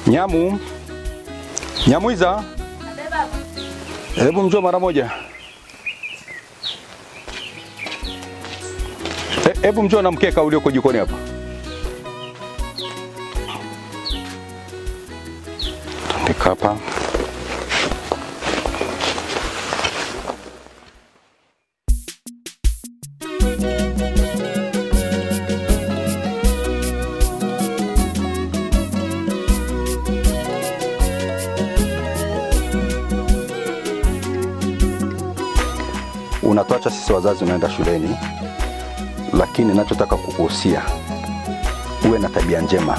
Nyamwiza. Hebu njoo mara moja. Hebu njoo na mkeka ulioko jikoni hapa. Tandika hapa. Unatuacha sisi wazazi unaenda shuleni, lakini ninachotaka kukuhusia uwe na tabia njema.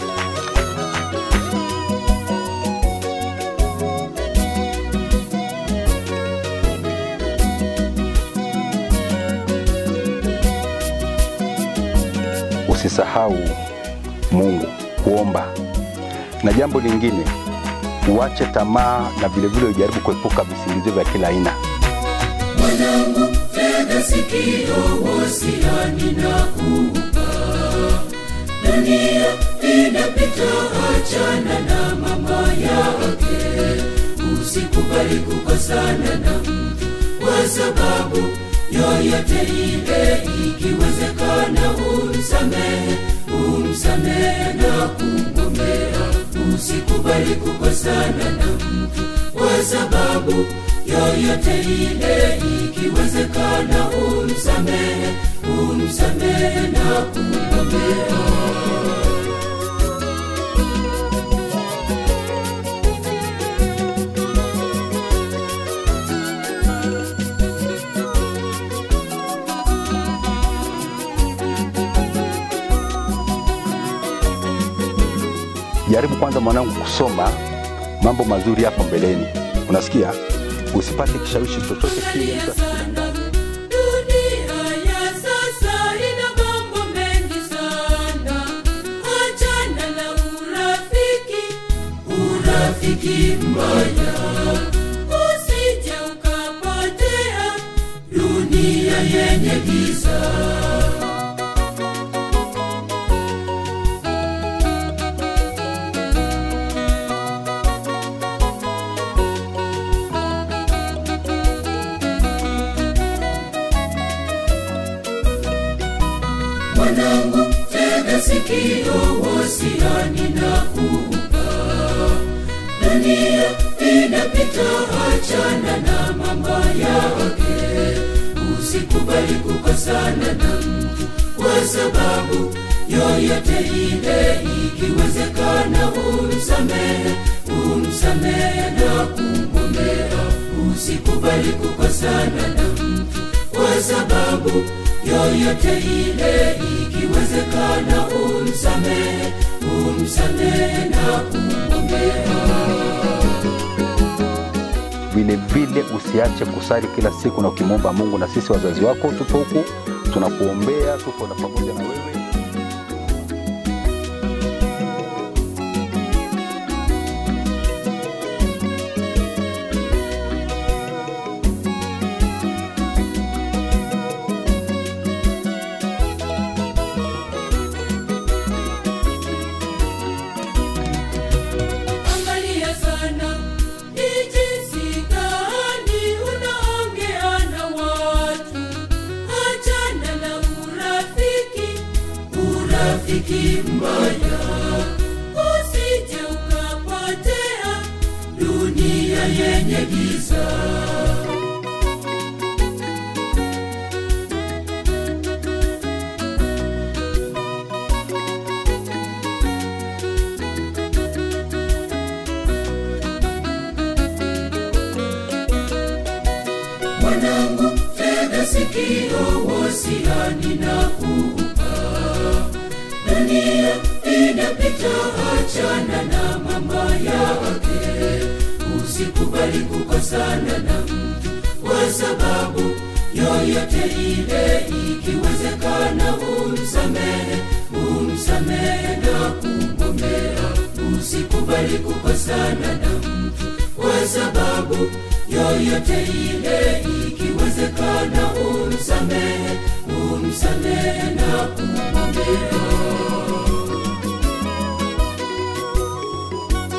Usisahau Mungu, kuomba. Na jambo lingine, uache tamaa na vile vile ujaribu kuepuka visingizio vya kila aina. Mwanangu, tega sikio, wosia ninakupa. Dunia inapita, achana na mambo yake. Usikubali kukosana na mtu kwa sababu yoyote ile. Ikiwezekana umsamehe na kumwombea. Usikubali kukosana na mtu kwa sababu yoyote ile. Ikiwezekana umsamehe na kumwombea. Jaribu kwanza mwanangu kusoma mambo mazuri hapo mbeleni. Unasikia? Usipate kishawishi chochote kile. Dunia ya sasa ina mambo mengi sana. Achana na urafiki mbaya. Usije ukapotea dunia yenye giza. Mwanangu, tega sikio, wosia ninakupa. Dunia inapita, achana na mambo yake. Usikubali kukosana na mtu kwa sababu yoyote ile. Ikiwezekana umsamehe na kumwombea. Usikubali kukosana na mtu kwa sababu yoyote ile. Ikiwezekana umsamehe na kumwombea. Vile vile usiache kusali kila siku na ukimwomba Mungu. Na sisi wazazi wako tupo huku tunakuombea, tupo na pamoja na wewe. Urafiki mbaya. Usije ukapotea dunia yenye giza. Mwanangu, tega sikio, wosia ninakupa. Dunia inapita, achana na mambo yake. Usikubali kukosana na mtu kwa sababu yoyote ile. Ikiwezekana umsamehe na kumwombea. Usikubali kukosana na mtu kwa sababu yoyote ile. Ikiwezekana umsamehe na kumwombea.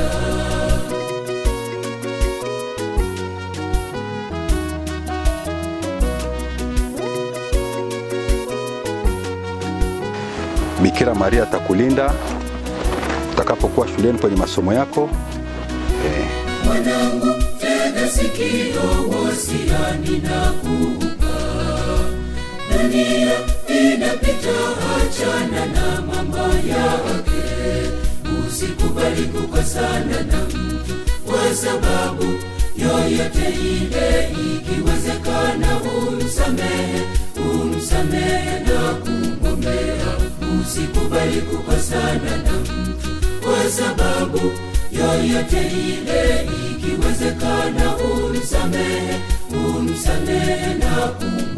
Bikira Maria atakulinda utakapokuwa shuleni kwenye masomo yako. Mwanangu, tega sikio, wosia ninakupa. Dunia inapita, achana na mambo yake. Usikubali kukosana na mtu kwa sababu yoyote ile. Ikiwezekana umsamehe na kumwombea. Usikubali kukosana na mtu kwa sababu yoyote ile. Ikiwezekana umsamehe na kumwombea.